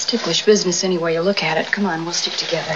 ticklish business any way you look at it. Come on, we'll stick together.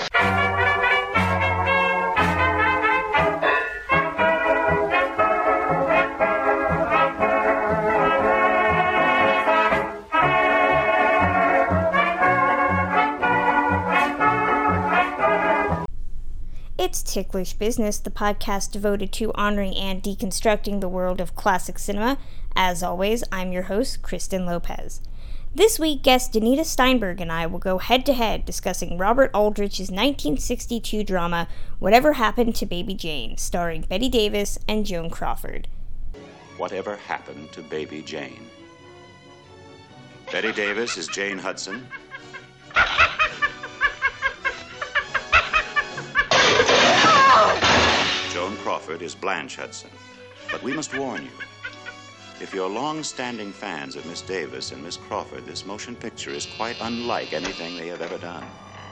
It's Ticklish Business, the podcast devoted to honoring and deconstructing the world of classic cinema. As always, I'm your host, Kristen Lopez. This week, guest Danita Steinberg and I will go head-to-head discussing Robert Aldrich's 1962 drama, Whatever Happened to Baby Jane, starring Bette Davis and Joan Crawford. Whatever Happened to Baby Jane? Bette Davis is Jane Hudson. Joan Crawford is Blanche Hudson. But we must warn you, if you're long-standing fans of Miss Davis and Miss Crawford, this motion picture is quite unlike anything they have ever done.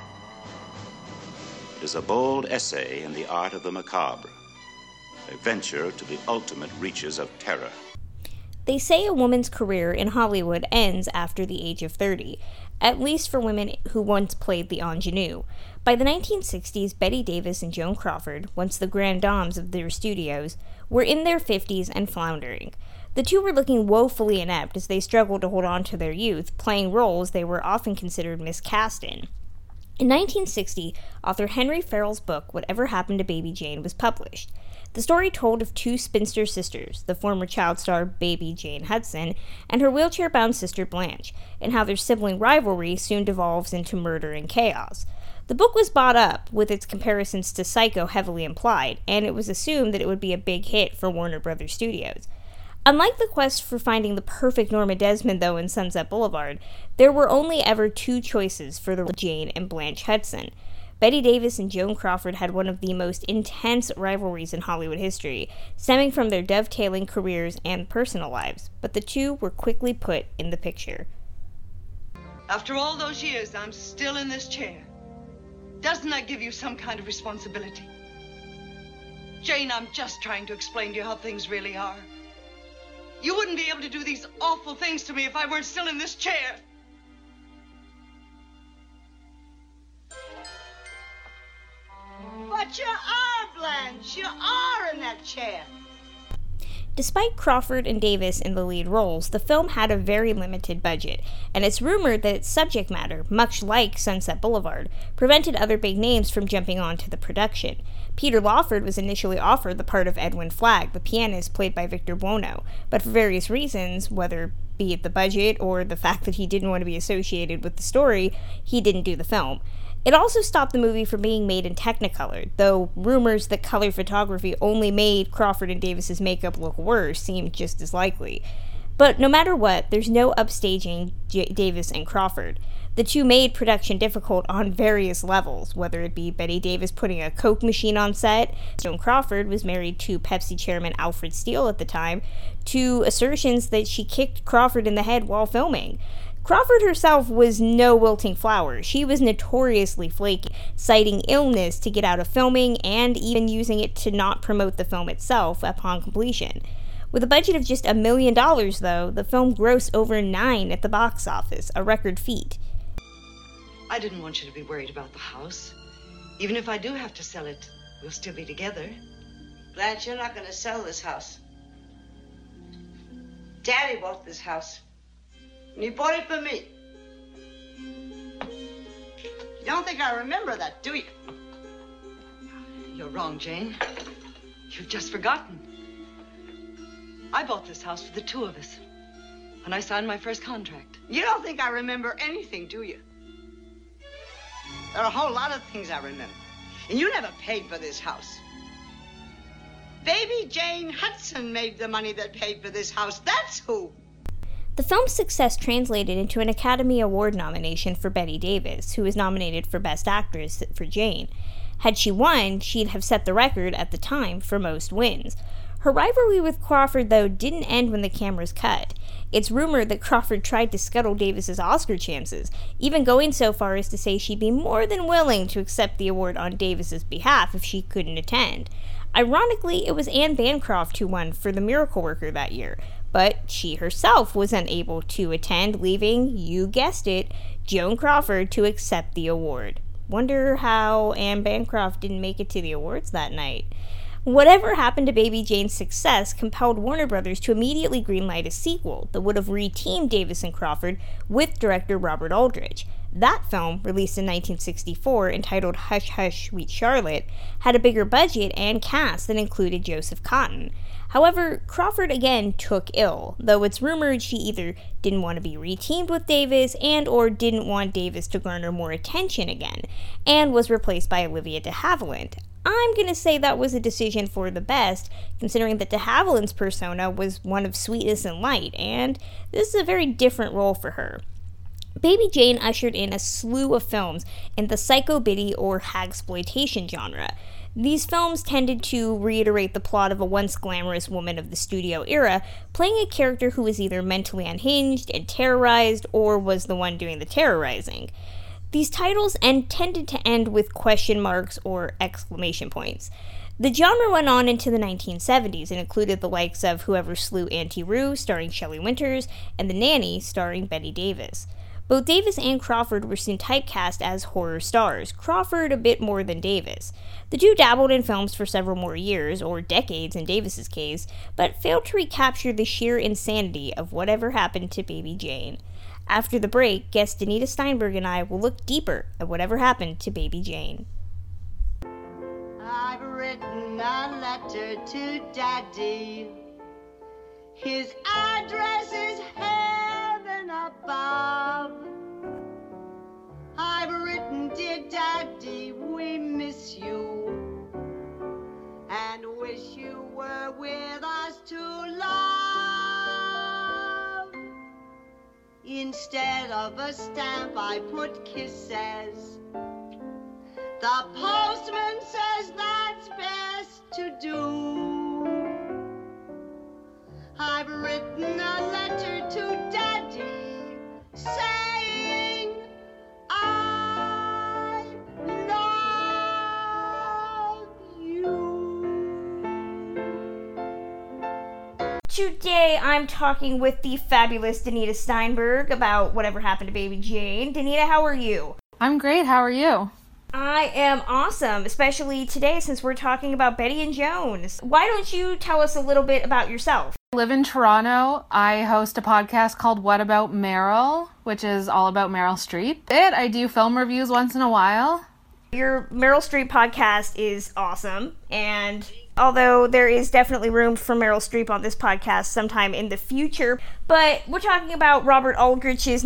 It is a bold essay in the art of the macabre, a venture to the ultimate reaches of terror. They say a woman's career in Hollywood ends after the age of 30, at least for women who once played the ingenue. By the 1960s, Bette Davis and Joan Crawford, once the grand dames of their studios, were in their 50s and floundering. The two were looking woefully inept as they struggled to hold on to their youth, playing roles they were often considered miscast in. In 1960, author Henry Farrell's book, Whatever Happened to Baby Jane, was published. The story told of two spinster sisters, the former child star Baby Jane Hudson and her wheelchair-bound sister Blanche, and how their sibling rivalry soon devolves into murder and chaos. The book was bought up, with its comparisons to Psycho heavily implied, and it was assumed that it would be a big hit for Warner Brothers Studios. Unlike the quest for finding the perfect Norma Desmond, though, in Sunset Boulevard, there were only ever two choices for the Jane and Blanche Hudson. Bette Davis and Joan Crawford had one of the most intense rivalries in Hollywood history, stemming from their dovetailing careers and personal lives, but the two were quickly put in the picture. After all those years, I'm still in this chair. Doesn't that give you some kind of responsibility? Jane, I'm just trying to explain to you how things really are. You wouldn't be able to do these awful things to me if I weren't still in this chair. But you are, Blanche. You are in that chair. Despite Crawford and Davis in the lead roles, the film had a very limited budget, and it's rumored that its subject matter, much like Sunset Boulevard, prevented other big names from jumping onto the production. Peter Lawford was initially offered the part of Edwin Flagg, the pianist played by Victor Buono, but for various reasons, whether be it the budget or the fact that he didn't want to be associated with the story, he didn't do the film. It also stopped the movie from being made in Technicolor, though rumors that color photography only made Crawford and Davis's makeup look worse seemed just as likely. But no matter what, there's no upstaging Davis and Crawford. The two made production difficult on various levels, whether it be Bette Davis putting a Coke machine on set, Joan Crawford was married to Pepsi chairman Alfred Steele at the time, to assertions that she kicked Crawford in the head while filming. Crawford herself was no wilting flower. She was notoriously flaky, citing illness to get out of filming and even using it to not promote the film itself upon completion. With a budget of just $1 million, though, the film grossed over $9 million at the box office, a record feat. I didn't want you to be worried about the house. Even if I do have to sell it, we'll still be together. Blanche, you're not going to sell this house. Daddy bought this house. And he bought it for me. You don't think I remember that, do you? You're wrong, Jane. You've just forgotten. I bought this house for the two of us when I signed my first contract. You don't think I remember anything, do you? There are a whole lot of things I remember. And you never paid for this house. Baby Jane Hudson made the money that paid for this house. That's who. The film's success translated into an Academy Award nomination for Bette Davis, who was nominated for Best Actress for Jane. Had she won, she'd have set the record at the time for most wins. Her rivalry with Crawford, though, didn't end when the cameras cut. It's rumored that Crawford tried to scuttle Davis's Oscar chances, even going so far as to say she'd be more than willing to accept the award on Davis's behalf if she couldn't attend. Ironically, it was Anne Bancroft who won for The Miracle Worker that year, but she herself was unable to attend, leaving, you guessed it, Joan Crawford to accept the award. Wonder how Anne Bancroft didn't make it to the awards that night. Whatever happened to Baby Jane's success compelled Warner Brothers to immediately greenlight a sequel that would have re-teamed Davis and Crawford with director Robert Aldrich. That film, released in 1964, entitled Hush Hush, Sweet Charlotte, had a bigger budget and cast that included Joseph Cotten. However, Crawford again took ill, though it's rumored she either didn't want to be re-teamed with Davis and or didn't want Davis to garner more attention again, and was replaced by Olivia de Havilland. I'm going to say that was a decision for the best, considering that de Havilland's persona was one of sweetness and light, and this is a very different role for her. Baby Jane ushered in a slew of films in the psycho-biddy or hagsploitation genre. These films tended to reiterate the plot of a once glamorous woman of the studio era, playing a character who was either mentally unhinged and terrorized, or was the one doing the terrorizing. These titles tended to end with question marks or exclamation points. The genre went on into the 1970s and included the likes of Whoever Slew Auntie Roo, starring Shelley Winters, and The Nanny, starring Bette Davis. Both Davis and Crawford were soon typecast as horror stars, Crawford a bit more than Davis. The two dabbled in films for several more years, or decades in Davis's case, but failed to recapture the sheer insanity of whatever happened to Baby Jane. After the break, guest Danita Steinberg and I will look deeper at whatever happened to Baby Jane. I've written a letter to Daddy. His address is heaven above. I've written, dear Daddy, we miss you and wish you were with us to love. Instead of a stamp, I put kisses. The postman says that's best to do. I've written a letter to Daddy saying I love you. Today I'm talking with the fabulous Danita Steinberg about whatever happened to Baby Jane. Danita, how are you? I'm great. How are you? I am awesome, especially today since we're talking about Betty and Jones. Why don't you tell us a little bit about yourself? I live in Toronto. I host a podcast called What About Meryl, which is all about Meryl Streep. I do film reviews once in a while. Your Meryl Streep podcast is awesome, and although there is definitely room for Meryl Streep on this podcast sometime in the future, but we're talking about Robert Aldrich's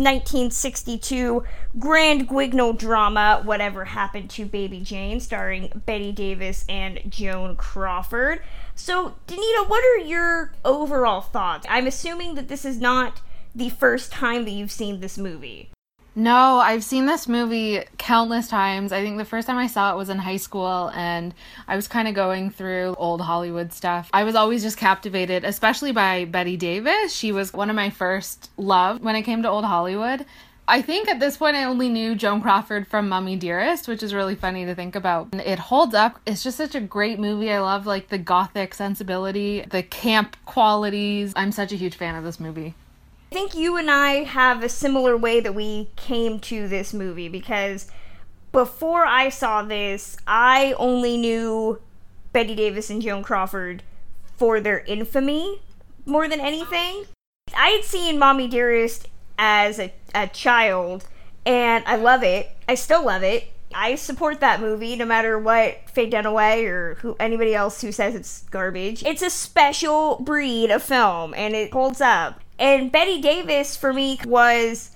1962 Grand Guignol drama, Whatever Happened to Baby Jane, starring Bette Davis and Joan Crawford. So, Danita, what are your overall thoughts? I'm assuming that this is not the first time that you've seen this movie. No, I've seen this movie countless times. I think the first time I saw it was in high school, and I was kind of going through old Hollywood stuff. I was always just captivated, especially by Bette Davis. She was one of my first love when it came to old Hollywood. I think at this point I only knew Joan Crawford from Mummy Dearest, which is really funny to think about. It holds up. It's just such a great movie. I love like the gothic sensibility, the camp qualities. I'm such a huge fan of this movie. I think you and I have a similar way that we came to this movie, because before I saw this, I only knew Bette Davis and Joan Crawford for their infamy more than anything. I had seen Mommy Dearest as a child, and I love it. I still love it. I support that movie no matter what Faye Dunaway or anybody else who says it's garbage. It's a special breed of film, and it holds up. And Bette Davis, for me, was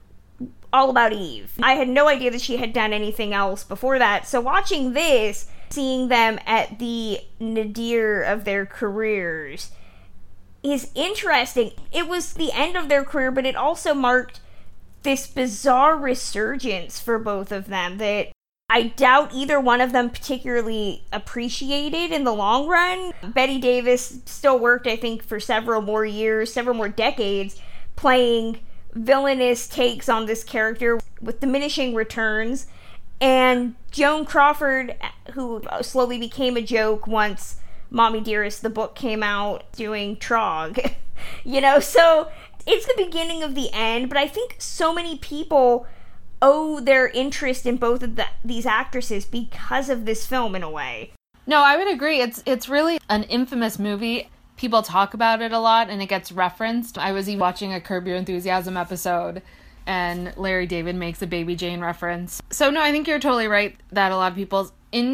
all about Eve. I had no idea that she had done anything else before that. So watching this, seeing them at the nadir of their careers, is interesting. It was the end of their career, but it also marked this bizarre resurgence for both of them that I doubt either one of them particularly appreciated in the long run. Bette Davis still worked, I think, for several more years, several more decades, playing villainous takes on this character with diminishing returns. And Joan Crawford, who slowly became a joke once Mommy Dearest, the book, came out, doing Trog. So it's the beginning of the end, but I think so many people owe their interest in both of these actresses because of this film in a way. No, I would agree. It's really an infamous movie. People talk about it a lot and it gets referenced. I was even watching a Curb Your Enthusiasm episode and Larry David makes a Baby Jane reference. So no, I think you're totally right that a lot of people's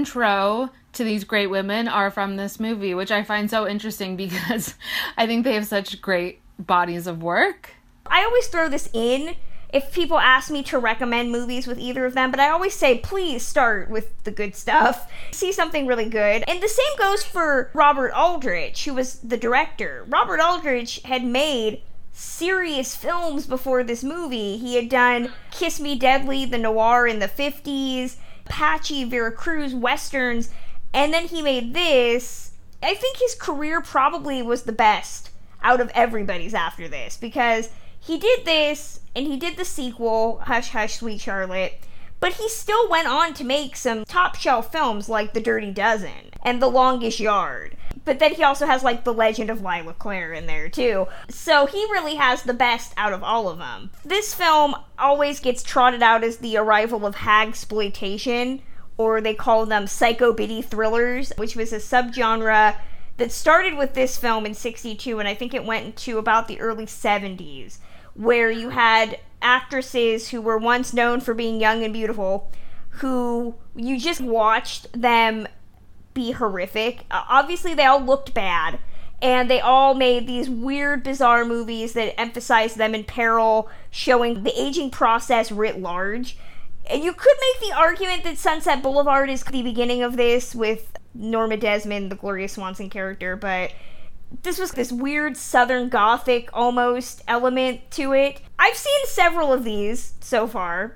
intro to these great women are from this movie, which I find so interesting because I think they have such great bodies of work. I always throw this in if people ask me to recommend movies with either of them, but I always say, please start with the good stuff. See something really good. And the same goes for Robert Aldrich, who was the director. Robert Aldrich had made serious films before this movie. He had done Kiss Me Deadly, the noir in the 50s, Apache, Veracruz, westerns, and then he made this. I think his career probably was the best out of everybody's after this, because he did this, and he did the sequel, Hush Hush Sweet Charlotte, but he still went on to make some top-shelf films like The Dirty Dozen and The Longest Yard. But then he also has, like, The Legend of Lila Claire in there, too. So he really has the best out of all of them. This film always gets trotted out as the arrival of hagsploitation, or they call them psycho-biddy thrillers, which was a subgenre that started with this film in 1962, and I think it went into about the early 1970s, where you had actresses who were once known for being young and beautiful, who you just watched them be horrific. Obviously, they all looked bad, and they all made these weird, bizarre movies that emphasized them in peril, showing the aging process writ large. And you could make the argument that Sunset Boulevard is the beginning of this, with Norma Desmond, the Gloria Swanson character, but this was this weird Southern Gothic almost element to it. I've seen several of these so far,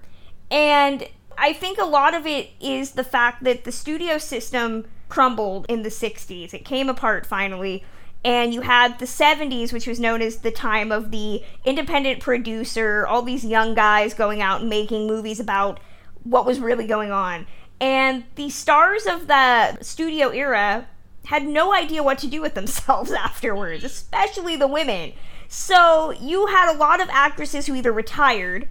and I think a lot of it is the fact that the studio system crumbled in the 60s. It came apart finally, and you had the 70s, which was known as the time of the independent producer, all these young guys going out and making movies about what was really going on. And the stars of the studio era had no idea what to do with themselves afterwards, especially the women. So you had a lot of actresses who either retired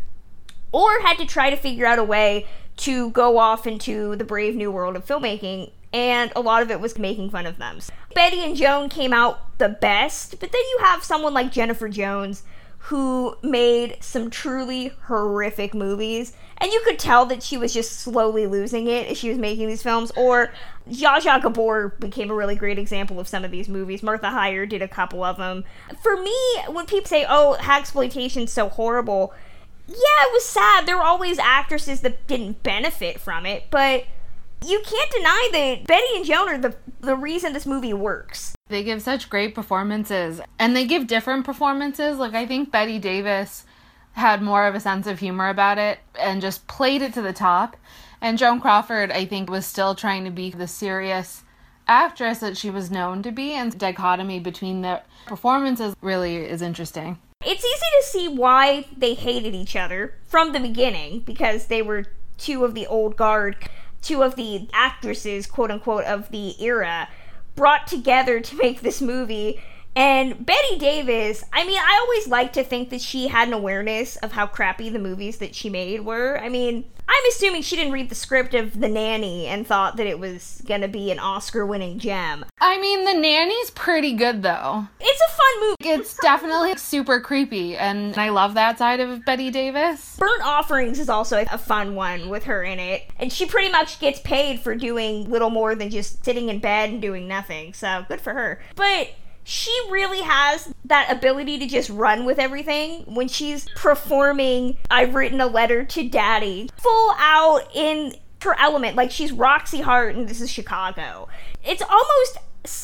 or had to try to figure out a way to go off into the brave new world of filmmaking, and a lot of it was making fun of them. Betty and Joan came out the best, but then you have someone like Jennifer Jones, who made some truly horrific movies, and you could tell that she was just slowly losing it as she was making these films. Or Zsa Zsa Gabor became a really great example of some of these movies. Martha Heyer did a couple of them. For me, when people say, oh, hagsploitation's so horrible, yeah, it was sad. There were always actresses that didn't benefit from it, but you can't deny that Betty and Joan are the reason this movie works. They give such great performances, and they give different performances. Like, I think Bette Davis had more of a sense of humor about it and just played it to the top. And Joan Crawford, I think, was still trying to be the serious actress that she was known to be, and the dichotomy between their performances really is interesting. It's easy to see why they hated each other from the beginning, because they were two of the old guard, two of the actresses, quote-unquote, of the era, brought together to make this movie. And Bette Davis, I mean, I always like to think that she had an awareness of how crappy the movies that she made were. I mean, I'm assuming she didn't read the script of The Nanny and thought that it was gonna be an Oscar-winning gem. I mean, The Nanny's pretty good, though. It's a fun movie. It's definitely super creepy, and I love that side of Bette Davis. Burnt Offerings is also a fun one with her in it, and she pretty much gets paid for doing little more than just sitting in bed and doing nothing, so good for her. But she really has that ability to just run with everything. When she's performing I've Written a Letter to Daddy, full out in her element, like she's Roxy Hart and This Is Chicago. It's almost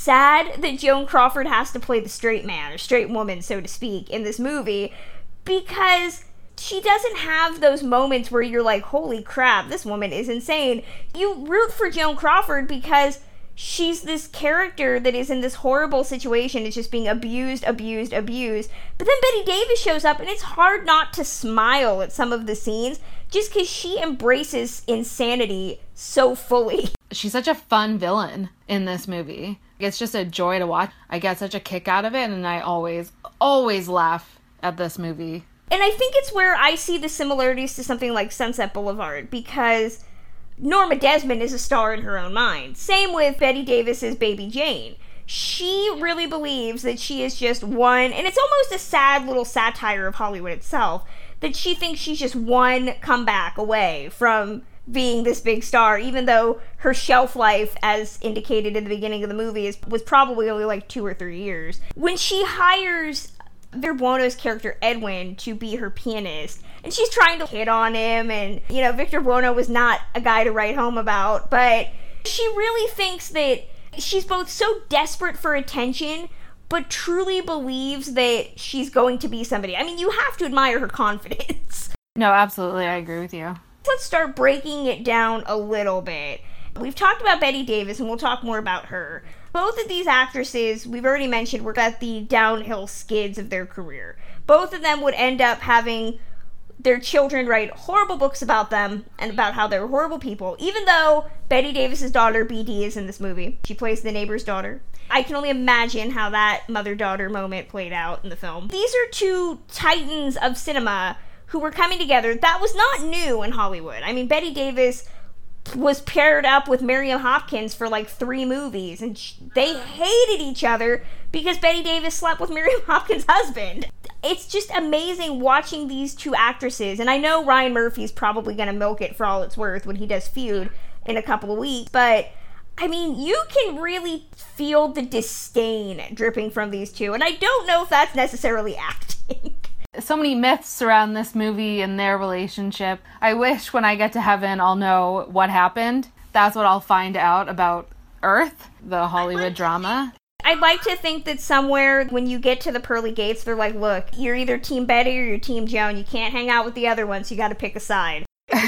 sad that Joan Crawford has to play the straight man, or straight woman, so to speak, in this movie, because she doesn't have those moments where you're like, holy crap, this woman is insane. You root for Joan Crawford because she's this character that is in this horrible situation. It's just being abused. But then Bette Davis shows up, and it's hard not to smile at some of the scenes just because she embraces insanity so fully. She's such a fun villain in this movie. It's just a joy to watch. I get such a kick out of it, and I always laugh at this movie. And I think it's where I see the similarities to something like Sunset Boulevard, because Norma Desmond is a star in her own mind. Same with Bette Davis's Baby Jane. She really believes that she is just one, and it's almost a sad little satire of Hollywood itself, that she thinks she's just one comeback away from being this big star, even though her shelf life, as indicated in the beginning of the movie, was probably only like 2 or 3 years. When she hires Victor Buono's character Edwin to be her pianist, and she's trying to hit on him, and, you know, Victor Buono was not a guy to write home about, but she really thinks that she's both so desperate for attention, but truly believes that she's going to be somebody. I mean, you have to admire her confidence. No, absolutely, I agree with you. Let's start breaking it down a little bit. We've talked about Bette Davis, and we'll talk more about her. Both of these actresses, we've already mentioned, were at the downhill skids of their career. Both of them would end up having their children write horrible books about them and about how they were horrible people, even though Bette Davis's daughter, BD, is in this movie. She plays the neighbor's daughter. I can only imagine how that mother-daughter moment played out in the film. These are two titans of cinema who were coming together. That was not new in Hollywood. I mean, Bette Davis was paired up with Miriam Hopkins for like 3 movies, and they hated each other because Bette Davis slept with Miriam Hopkins' husband. It's just amazing watching these two actresses, and I know Ryan Murphy's probably going to milk it for all it's worth when he does Feud in a couple of weeks, but I mean, you can really feel the disdain dripping from these two, and I don't know if that's necessarily acting. So many myths surround this movie and their relationship. I wish when I get to heaven I'll know what happened. That's what I'll find out about Earth, the Hollywood drama. I'd like to think that somewhere when you get to the pearly gates, they're like, look, you're either Team Betty or you're Team Joan. You can't hang out with the other one, so you got to pick a side.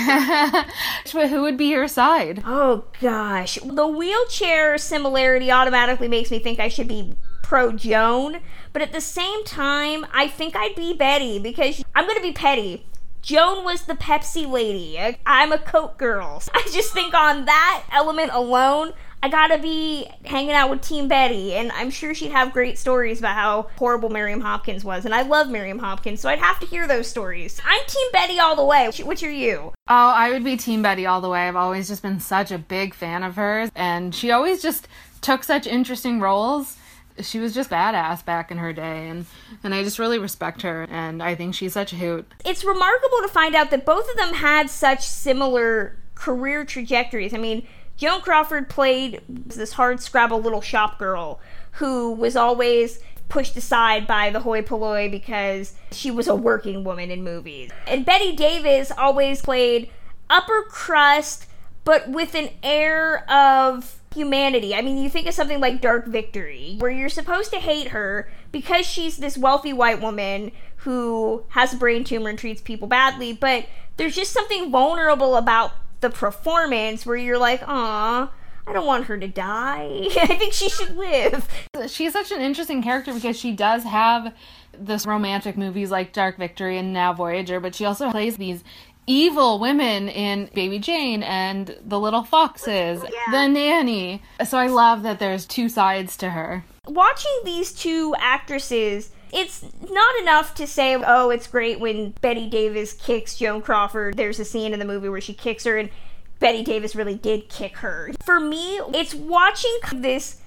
Who would be your side? Oh, gosh. The wheelchair similarity automatically makes me think I should be pro Joan, but at the same time, I think I'd be Betty, because I'm going to be petty. Joan was the Pepsi lady. I'm a Coke girl. I just think on that element alone, I gotta be hanging out with Team Betty, and I'm sure she'd have great stories about how horrible Miriam Hopkins was, and I love Miriam Hopkins, so I'd have to hear those stories. I'm Team Betty all the way. Which are you? Oh, I would be Team Betty all the way. I've always just been such a big fan of hers, and she always just took such interesting roles. She was just badass back in her day, and I just really respect her, and I think she's such a hoot. It's remarkable to find out that both of them had such similar career trajectories. I mean, Joan Crawford played this hard-scrabble little shop girl who was always pushed aside by the hoi polloi because she was a working woman in movies. And Bette Davis always played upper crust, but with an air of humanity. I mean, you think of something like Dark Victory, where you're supposed to hate her because she's this wealthy white woman who has a brain tumor and treats people badly, but there's just something vulnerable about the performance where you're like, aw, I don't want her to die. I think she should live. She's such an interesting character because she does have this romantic movies like Dark Victory and now Voyager, but she also plays these evil women in Baby Jane and The Little Foxes, The Nanny. So I love that there's two sides to her. Watching these two actresses, it's not enough to say, oh, it's great when Bette Davis kicks Joan Crawford. There's a scene in the movie where she kicks her, and Bette Davis really did kick her. For me, it's watching this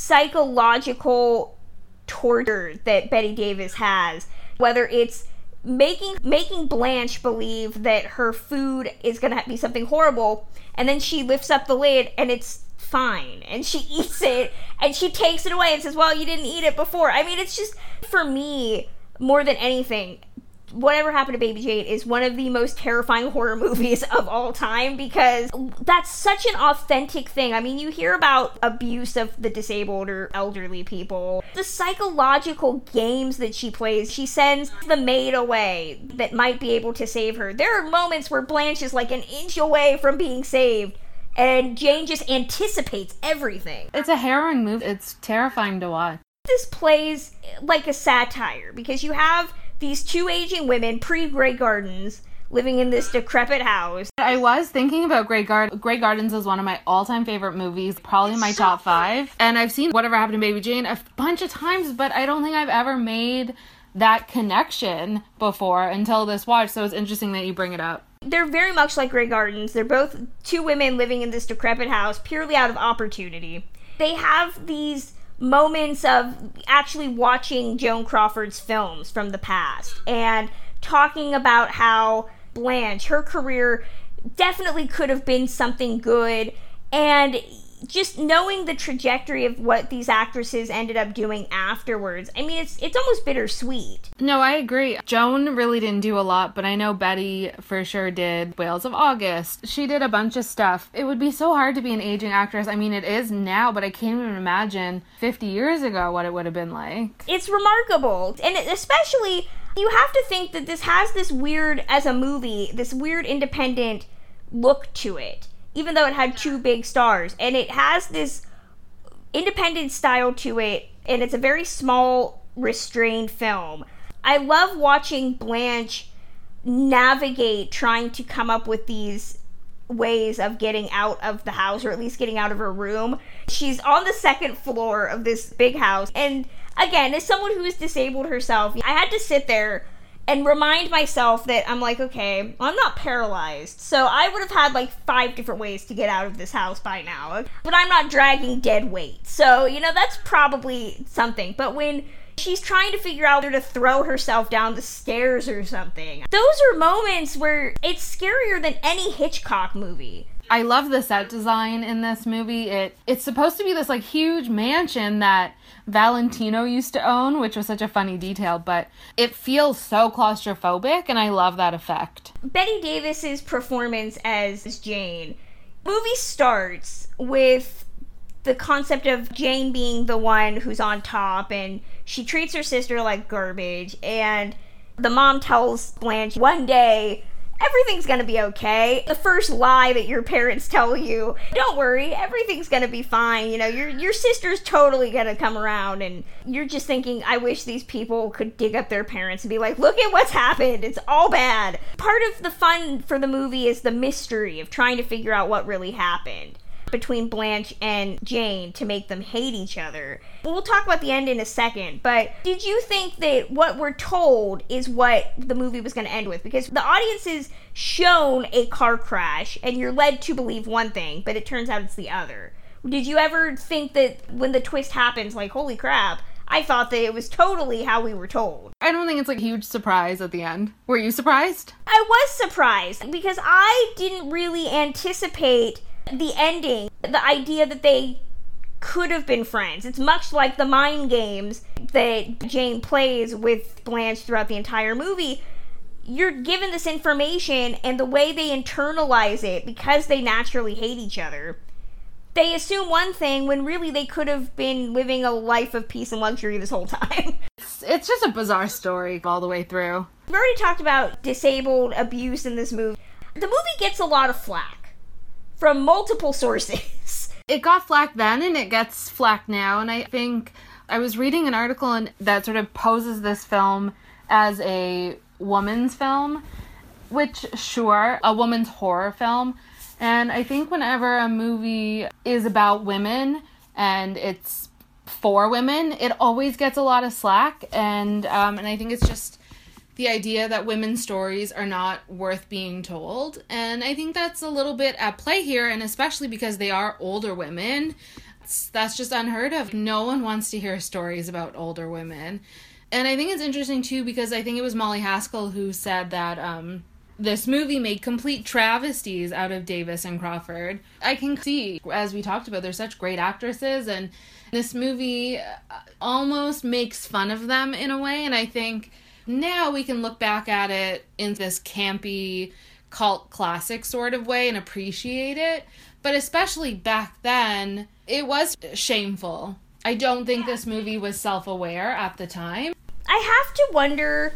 psychological torture that Bette Davis has, whether it's making Blanche believe that her food is going to be something horrible, and then she lifts up the lid and it's fine, and she eats it, and she takes it away and says, well, you didn't eat it before. I mean, it's just, for me, more than anything, Whatever Happened to Baby Jane is one of the most terrifying horror movies of all time, because that's such an authentic thing. I mean, you hear about abuse of the disabled or elderly people. The psychological games that she plays, she sends the maid away that might be able to save her. There are moments where Blanche is like an inch away from being saved, and Jane just anticipates everything. It's a harrowing movie. It's terrifying to watch. This plays like a satire, because you have these two aging women, pre-Grey Gardens, living in this decrepit house. I was thinking about Grey Gardens is one of my all-time favorite movies, probably my top 5. And I've seen Whatever Happened to Baby Jane a bunch of times, but I don't think I've ever made that connection before until this watch, so it's interesting that you bring it up. They're very much like Grey Gardens. They're both two women living in this decrepit house purely out of opportunity. They have these moments of actually watching Joan Crawford's films from the past and talking about how Blanche, her career definitely could have been something good, and just knowing the trajectory of what these actresses ended up doing afterwards. I mean, it's almost bittersweet. No, I agree. Joan really didn't do a lot, but I know Betty for sure did Whales of August. She did a bunch of stuff. It would be so hard to be an aging actress. I mean, it is now, but I can't even imagine 50 years ago what it would have been like. It's remarkable. And especially, you have to think that this has this weird, as a movie, this weird independent look to it, even though it had two big stars. And it has this independent style to it, and it's a very small, restrained film. I love watching Blanche navigate trying to come up with these ways of getting out of the house, or at least getting out of her room. She's on the second floor of this big house, and again, as someone who is disabled herself, I had to sit there and remind myself that I'm like, okay, I'm not paralyzed, so I would have had like 5 different ways to get out of this house by now, but I'm not dragging dead weight, so, that's probably something. But when she's trying to figure out where to throw herself down the stairs or something, those are moments where it's scarier than any Hitchcock movie. I love the set design in this movie. It's supposed to be this like huge mansion that Valentino used to own, which was such a funny detail, but it feels so claustrophobic, and I love that effect. Bette Davis's performance as Jane. The movie starts with the concept of Jane being the one who's on top, and she treats her sister like garbage, and the mom tells Blanche one day, everything's gonna be okay. The first lie that your parents tell you, don't worry, everything's gonna be fine. Your sister's totally gonna come around, and you're just thinking, I wish these people could dig up their parents and be like, look at what's happened, it's all bad. Part of the fun for the movie is the mystery of trying to figure out what really happened between Blanche and Jane to make them hate each other. We'll talk about the end in a second, but did you think that what we're told is what the movie was going to end with? Because the audience is shown a car crash, and you're led to believe one thing, but it turns out it's the other. Did you ever think that when the twist happens, like, holy crap, I thought that it was totally how we were told? I don't think it's like a huge surprise at the end. Were you surprised? I was surprised, because I didn't really anticipate the ending, the idea that they could have been friends. It's much like the mind games that Jane plays with Blanche throughout the entire movie. You're given this information, and the way they internalize it, because they naturally hate each other, they assume one thing when really they could have been living a life of peace and luxury this whole time. It's just a bizarre story all the way through. We've already talked about disabled abuse in this movie. The movie gets a lot of flack from multiple sources. It got flack then, and it gets flack now, and I think I was reading an article that sort of poses this film as a woman's film, which, sure, a woman's horror film, and I think whenever a movie is about women and it's for women, it always gets a lot of slack, and I think it's just the idea that women's stories are not worth being told. And I think that's a little bit at play here, and especially because they are older women. That's just unheard of. No one wants to hear stories about older women. And I think it's interesting, too, because I think it was Molly Haskell who said that this movie made complete travesties out of Davis and Crawford. I can see, as we talked about, they're such great actresses, and this movie almost makes fun of them in a way, and I think now we can look back at it in this campy cult classic sort of way and appreciate it. But especially back then, it was shameful. I don't think this movie was self-aware at the time. I have to wonder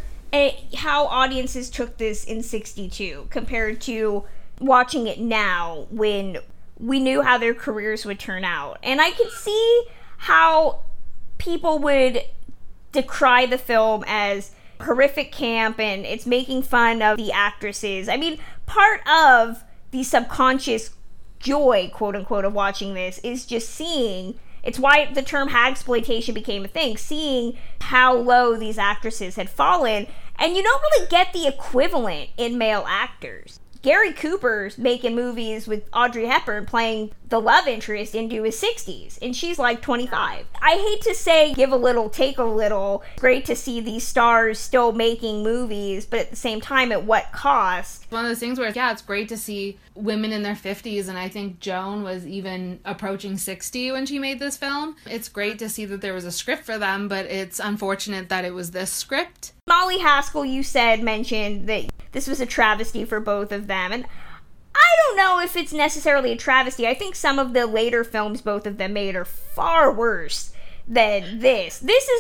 how audiences took this in 1962 compared to watching it now when we knew how their careers would turn out. And I could see how people would decry the film as, horrific camp, and it's making fun of the actresses. I mean, part of the subconscious joy, quote unquote, of watching this is just seeing, it's why the term hagsploitation became a thing, seeing how low these actresses had fallen, and you don't really get the equivalent in male actors. Gary Cooper's making movies with Audrey Hepburn playing the love interest into his 60s, and she's like 25. I hate to say give a little, take a little. It's great to see these stars still making movies, but at the same time, at what cost? One of those things where, yeah, it's great to see women in their 50s, and I think Joan was even approaching 60 when she made this film. It's great to see that there was a script for them, but it's unfortunate that it was this script. Molly Haskell, you mentioned that this was a travesty for both of them, and I don't know if it's necessarily a travesty. I think some of the later films both of them made are far worse than this.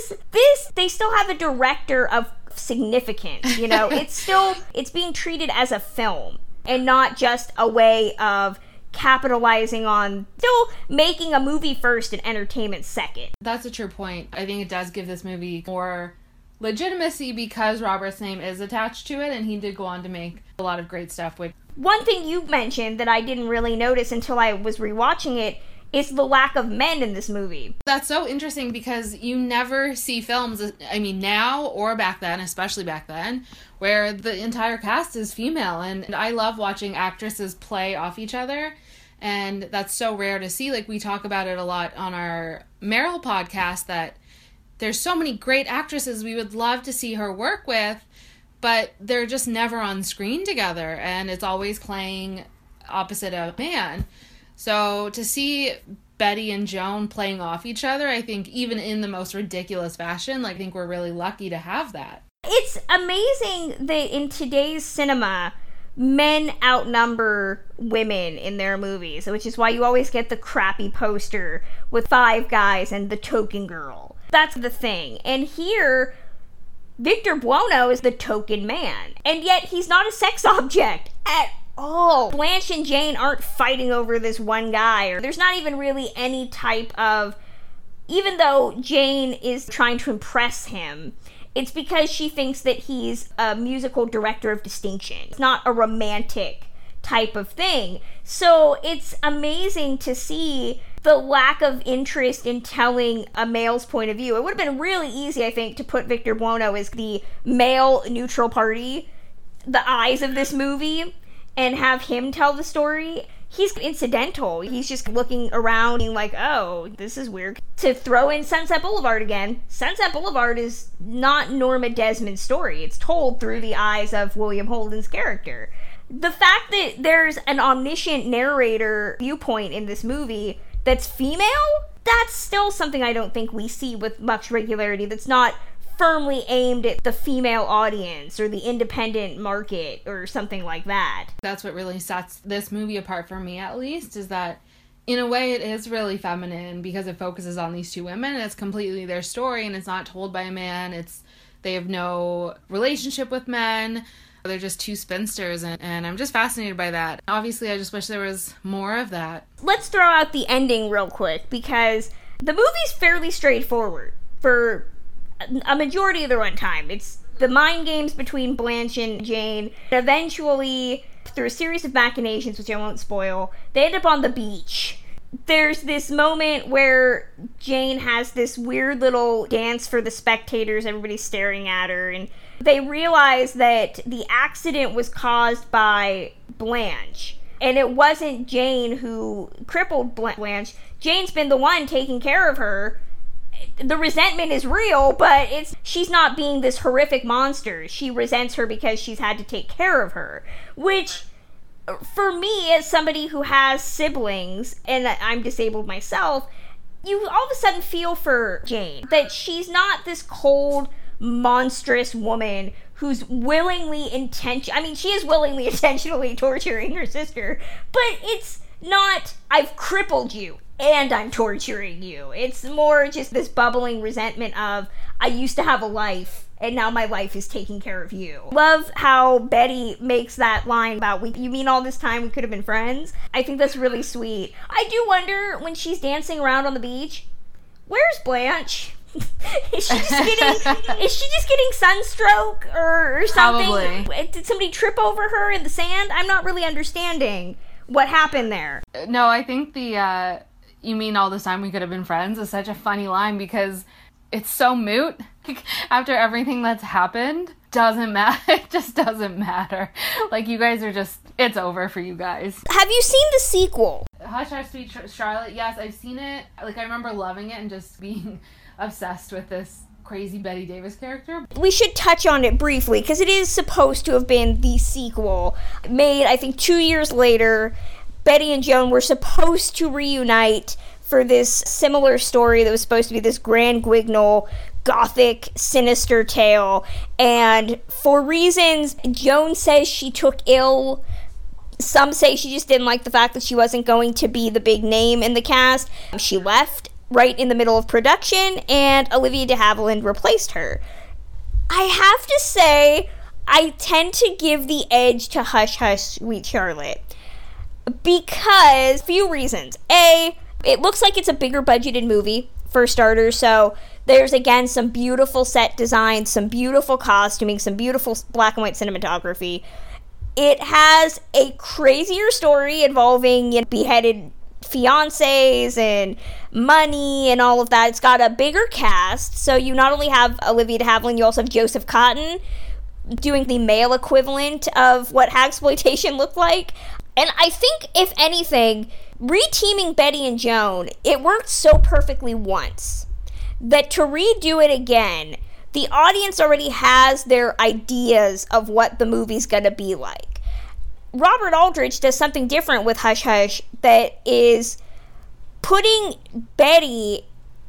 They still have a director of significance, you know? It's being treated as a film and not just a way of capitalizing on still making a movie first and entertainment second. That's a true point. I think it does give this movie more legitimacy because Robert's name is attached to it, and he did go on to make a lot of great stuff. One thing you mentioned that I didn't really notice until I was rewatching it is the lack of men in this movie. That's so interesting because you never see films, I mean now or back then, especially back then, where the entire cast is female, and I love watching actresses play off each other, and that's so rare to see. Like, we talk about it a lot on our Meryl podcast, that there's so many great actresses we would love to see her work with, but they're just never on screen together, and it's always playing opposite a man. So to see Betty and Joan playing off each other, I think even in the most ridiculous fashion, I think we're really lucky to have that. It's amazing that in today's cinema, men outnumber women in their movies, which is why you always get the crappy poster with 5 guys and the token girl. That's the thing. And here, Victor Buono is the token man. And yet, he's not a sex object at all. Blanche and Jane aren't fighting over this one guy. Or there's not even really any type of... Even though Jane is trying to impress him, it's because she thinks that he's a musical director of distinction. It's not a romantic type of thing. So it's amazing to see the lack of interest in telling a male's point of view. It would have been really easy, I think, to put Victor Buono as the male neutral party, the eyes of this movie, and have him tell the story. He's incidental. He's just looking around being like, oh, this is weird. To throw in Sunset Boulevard again, Sunset Boulevard is not Norma Desmond's story. It's told through the eyes of William Holden's character. The fact that there's an omniscient narrator viewpoint in this movie that's female, that's still something I don't think we see with much regularity. That's not firmly aimed at the female audience or the independent market or something like that. That's what really sets this movie apart for me, at least, is that in a way it is really feminine because it focuses on these 2 women. It's completely their story, and it's not told by a man. They have no relationship with men. They're just 2 spinsters, and I'm just fascinated by that. Obviously, I just wish there was more of that. Let's throw out the ending real quick, because the movie's fairly straightforward for a majority of the runtime. It's the mind games between Blanche and Jane. Eventually, through a series of machinations, which I won't spoil, they end up on the beach. There's this moment where Jane has this weird little dance for the spectators. Everybody's staring at her, and they realize that the accident was caused by Blanche. And it wasn't Jane who crippled Blanche. Jane's been the one taking care of her. The resentment is real, but she's not being this horrific monster. She resents her because she's had to take care of her. Which, for me, as somebody who has siblings, and I'm disabled myself, you all of a sudden feel for Jane. That she's not this cold, monstrous woman who's she is willingly intentionally torturing her sister, but it's not, I've crippled you and I'm torturing you. It's more just this bubbling resentment of, I used to have a life and now my life is taking care of you. Love how Betty makes that line about, you mean all this time we could have been friends? I think that's really sweet. I do wonder, when she's dancing around on the beach, where's Blanche? Is she just getting sunstroke or something? Probably. Did somebody trip over her in the sand? I'm not really understanding what happened there. No, I think the you mean all this time we could have been friends is such a funny line because it's so moot. After everything that's happened, doesn't matter. It just doesn't matter. Like, you guys are just, it's over for you guys. Have you seen the sequel? Hush Hush Sweet Charlotte, yes, I've seen it. Like, I remember loving it and just being obsessed with this crazy Bette Davis character. We should touch on it briefly, because it is supposed to have been the sequel. Made, I think, 2 years later. Betty and Joan were supposed to reunite for this similar story that was supposed to be this grand guignol, gothic, sinister tale. And for reasons, Joan says she took ill. Some say she just didn't like the fact that she wasn't going to be the big name in the cast. She left right in the middle of production, and Olivia de Havilland replaced her. I have to say, I tend to give the edge to Hush Hush Sweet Charlotte. Because, few reasons. A, it looks like it's a bigger budgeted movie, for starters, so there's, again, some beautiful set design, some beautiful costuming, some beautiful black and white cinematography. It has a crazier story involving beheaded fiancés and money and all of that. It's got a bigger cast, so you not only have Olivia de Havilland, you also have Joseph Cotten doing the male equivalent of what hagsploitation looked like. And I think, if anything, reteaming Betty and Joan, it worked so perfectly once that to redo it again, the audience already has their ideas of what the movie's gonna be like. Robert Aldrich does something different with Hush Hush that is putting Betty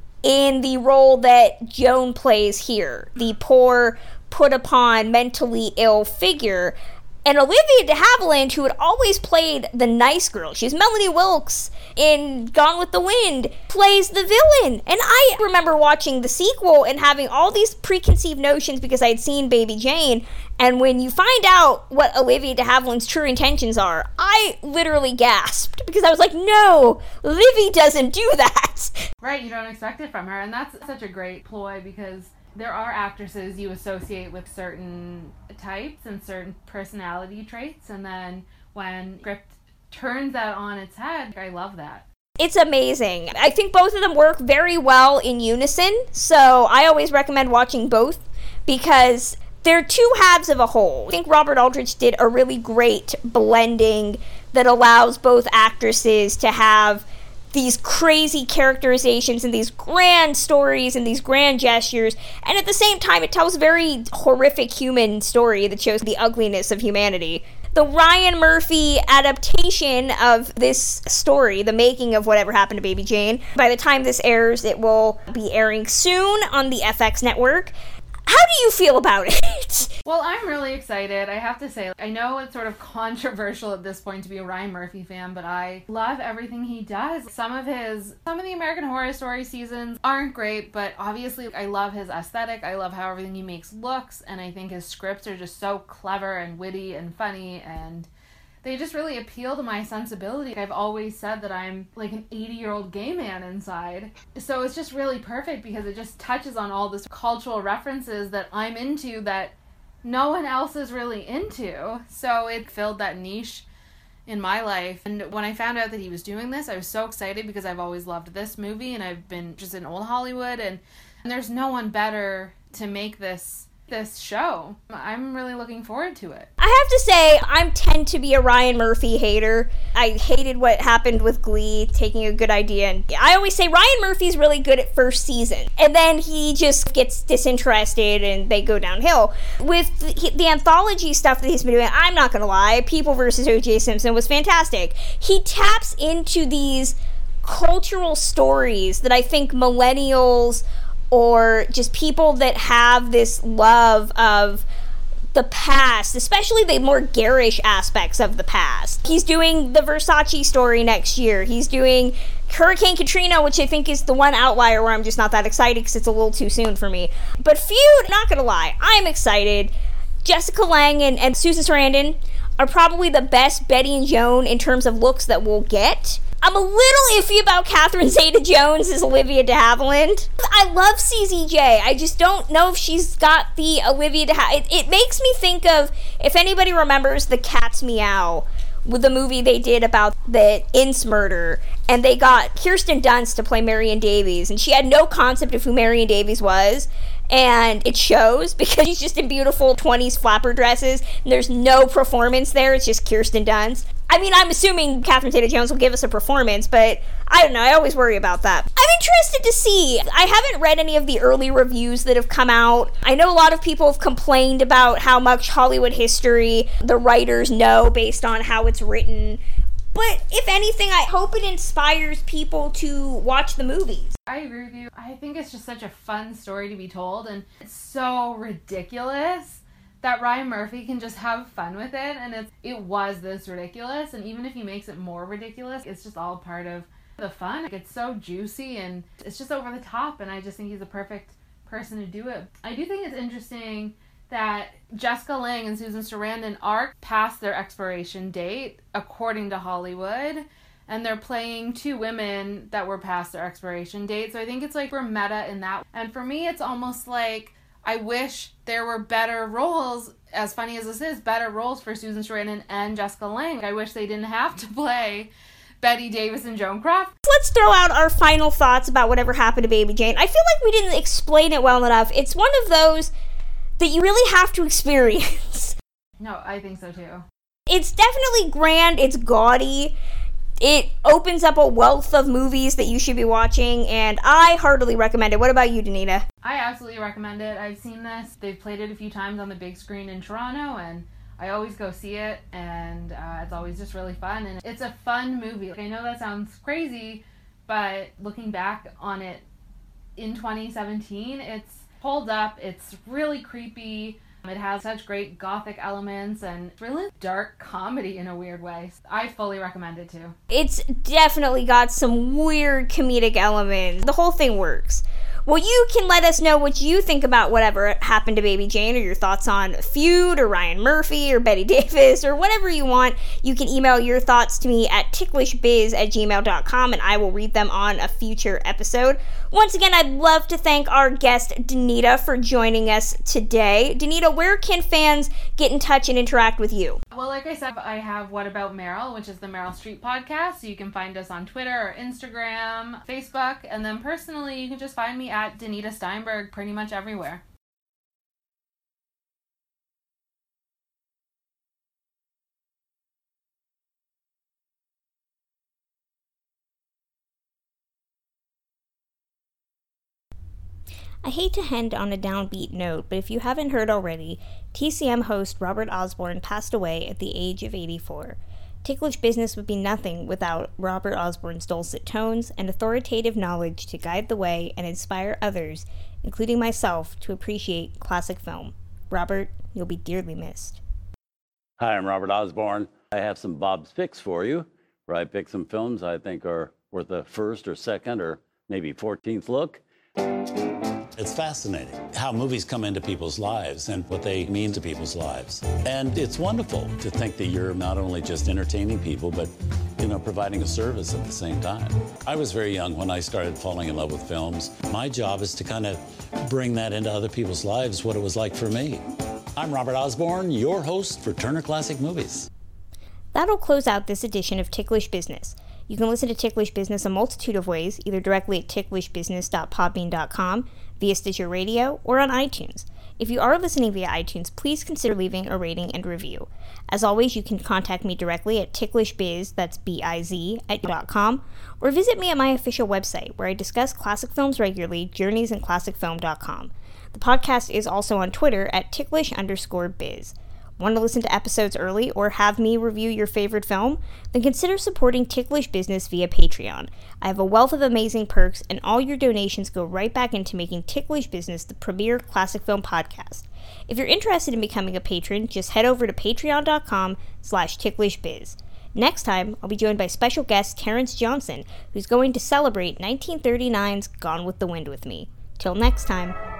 in the role that Joan plays here, the poor, put-upon, mentally ill figure. And Olivia de Havilland, who had always played the nice girl, she's Melanie Wilkes in Gone with the Wind, plays the villain. And I remember watching the sequel and having all these preconceived notions because I had seen Baby Jane. And when you find out what Olivia de Havilland's true intentions are, I literally gasped because I was like, no, Livy doesn't do that. Right, you don't expect it from her. And that's such a great ploy because there are actresses you associate with certain types and certain personality traits, and then when script turns that on its head, I love that. It's amazing. I think both of them work very well in unison, so I always recommend watching both because they're two halves of a whole. I think Robert Aldrich did a really great blending that allows both actresses to have these crazy characterizations and these grand stories and these grand gestures, and at the same time it tells a very horrific human story that shows the ugliness of humanity. The Ryan Murphy adaptation of this story, the making of Whatever Happened to Baby Jane, by the time this airs, it will be airing soon on the FX network. How do you feel about it? Well, I'm really excited. I have to say, I know it's sort of controversial at this point to be a Ryan Murphy fan, but I love everything he does. Some of the American Horror Story seasons aren't great, but obviously I love his aesthetic. I love how everything he makes looks, and I think his scripts are just so clever and witty and funny, and they just really appeal to my sensibility. I've always said that I'm like an 80-year-old gay man inside. So it's just really perfect because it just touches on all this cultural references that I'm into that no one else is really into. So it filled that niche in my life. And when I found out that he was doing this, I was so excited because I've always loved this movie and I've been just in old Hollywood and there's no one better to make this show. I'm really looking forward to it. I have to say, I tend to be a Ryan Murphy hater. I hated what happened with Glee, taking a good idea. And I always say Ryan Murphy's really good at first season. And then he just gets disinterested and they go downhill. With the anthology stuff that he's been doing, I'm not going to lie, People vs. O.J. Simpson was fantastic. He taps into these cultural stories that I think millennials or just people that have this love of the past, especially the more garish aspects of the past. He's doing the Versace story next year. He's doing Hurricane Katrina, which I think is the one outlier where I'm just not that excited because it's a little too soon for me. But Feud, not gonna lie, I'm excited. Jessica Lange and Susan Sarandon are probably the best Betty and Joan in terms of looks that we'll get. I'm a little iffy about Catherine Zeta-Jones as Olivia de Havilland. I love CZJ. I just don't know if she's got the Olivia de Havilland. It makes me think of, if anybody remembers the Cat's Meow, with the movie they did about the Ince murder, and they got Kirsten Dunst to play Marion Davies, and she had no concept of who Marion Davies was, and it shows because she's just in beautiful 20s flapper dresses, and there's no performance there, it's just Kirsten Dunst. I mean, I'm assuming Catherine Zeta-Jones will give us a performance, but I don't know, I always worry about that. I'm interested to see. I haven't read any of the early reviews that have come out. I know a lot of people have complained about how much Hollywood history the writers know based on how it's written. But if anything, I hope it inspires people to watch the movies. I agree with you. I think it's just such a fun story to be told, and it's so ridiculous that Ryan Murphy can just have fun with it, and it was this ridiculous, and even if he makes it more ridiculous, it's just all part of the fun. It's so juicy, and it's just over the top, and I just think he's the perfect person to do it. I do think it's interesting that Jessica Lange and Susan Sarandon are past their expiration date, according to Hollywood, and they're playing two women that were past their expiration date, so I think it's like we're meta in that. And for me, it's almost like I wish there were better roles, as funny as this is, better roles for Susan Sarandon and Jessica Lange. I wish they didn't have to play Bette Davis and Joan Crawford. Let's throw out our final thoughts about whatever happened to Baby Jane. I feel like we didn't explain it well enough. It's one of those that you really have to experience. No, I think so too. It's definitely grand, it's gaudy. It opens up a wealth of movies that you should be watching, and I heartily recommend it. What about you, Danita? I absolutely recommend it. I've seen this. They've played it a few times on the big screen in Toronto, and I always go see it, and it's always just really fun, and it's a fun movie. I know that sounds crazy, but looking back on it in 2017, it's pulled up, it's really creepy. It has such great gothic elements and really dark comedy in a weird way. I fully recommend it too. It's definitely got some weird comedic elements. The whole thing works. Well, you can let us know what you think about whatever happened to Baby Jane, or your thoughts on Feud, or Ryan Murphy, or Bette Davis, or whatever you want. You can email your thoughts to me at ticklishbiz@gmail.com, and I will read them on a future episode. Once again, I'd love to thank our guest, Danita, for joining us today. Danita, where can fans get in touch and interact with you? Well, like I said, I have What About Meryl, which is the Meryl Streep podcast. So you can find us on Twitter or Instagram, Facebook, and then personally, you can just find me at Danita Steinberg pretty much everywhere. I hate to end on a downbeat note, but if you haven't heard already, TCM host Robert Osborne passed away at the age of 84. Ticklish Business would be nothing without Robert Osborne's dulcet tones and authoritative knowledge to guide the way and inspire others, including myself, to appreciate classic film. Robert, you'll be dearly missed. Hi, I'm Robert Osborne. I have some Bob's Picks for you, where I pick some films I think are worth a first or second or maybe 14th look. It's fascinating how movies come into people's lives and what they mean to people's lives. And it's wonderful to think that you're not only just entertaining people, but, providing a service at the same time. I was very young when I started falling in love with films. My job is to kind of bring that into other people's lives, what it was like for me. I'm Robert Osborne, your host for Turner Classic Movies. That'll close out this edition of Ticklish Business. You can listen to Ticklish Business a multitude of ways, either directly at ticklishbusiness.podbean.com, via Stitcher Radio, or on iTunes. If you are listening via iTunes, please consider leaving a rating and review. As always, you can contact me directly at ticklishbiz, that's B-I-Z, @.com, or visit me at my official website, where I discuss classic films regularly, journeysinclassicfilm.com. The podcast is also on Twitter at ticklish_biz. Want to listen to episodes early or have me review your favorite film? Then consider supporting Ticklish Business via Patreon. I have a wealth of amazing perks, and all your donations go right back into making Ticklish Business the premier classic film podcast. If you're interested in becoming a patron, just head over to patreon.com/ticklishbiz. Next time, I'll be joined by special guest Terrence Johnson, who's going to celebrate 1939's Gone with the Wind with me. Till next time.